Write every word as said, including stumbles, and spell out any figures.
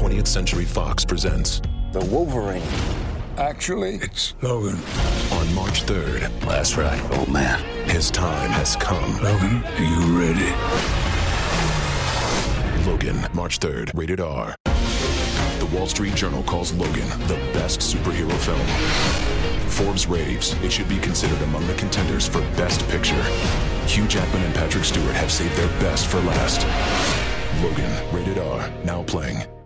twentieth Century Fox presents The Wolverine. Actually, it's Logan. On March third. That's right, old man. His time has come. Logan, are you ready? Logan, March third, rated R. The Wall Street Journal calls Logan the best superhero film. Forbes raves it should be considered among the contenders for Best Picture. Hugh Jackman and Patrick Stewart have saved their best for last. Logan, rated R, now playing.